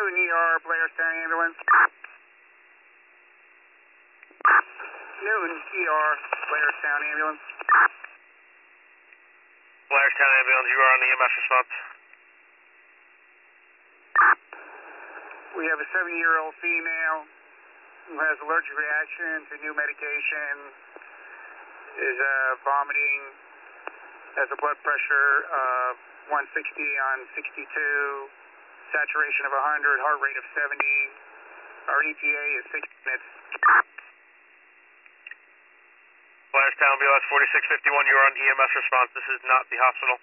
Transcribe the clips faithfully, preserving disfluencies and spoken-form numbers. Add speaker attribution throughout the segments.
Speaker 1: Newton E R, Blairstown Ambulance. Newton E R, Blairstown Ambulance.
Speaker 2: Blairstown Ambulance, you are on the E M S response.
Speaker 1: We have a seventy-year-old female who has allergic reaction to new medication, is uh, vomiting, has a blood pressure of one sixty on sixty-two, saturation of one hundred, heart rate of seventy. Our E T A is six minutes.
Speaker 2: Blairstown B L S forty-six fifty-one, you are on E M S response. This is not the hospital.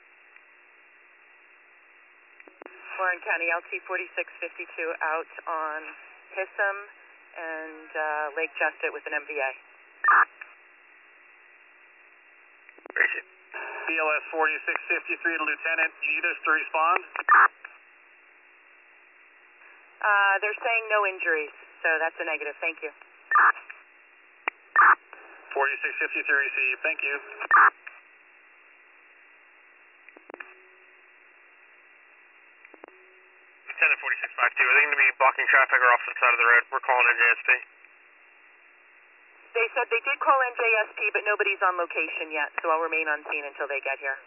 Speaker 3: Warren County L T forty-six fifty-two out on Hissam and uh, Lake Justit with an M V A.
Speaker 1: B L S forty-six fifty-three to Lieutenant, you need us to respond?
Speaker 3: Uh, they're saying no injuries, so that's a negative. Thank you.
Speaker 1: forty-six fifty-three received, thank you.
Speaker 2: Lieutenant forty-six fifty-two, are they going to be blocking traffic or off to the side of the road? We're calling N J S P.
Speaker 3: They said they did call N J S P, but nobody's on location yet, so I'll remain on scene until they get here.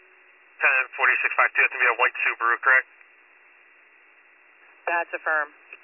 Speaker 2: Lieutenant forty-six fifty-two, that's going to be a white Subaru, correct?
Speaker 3: That's affirmed.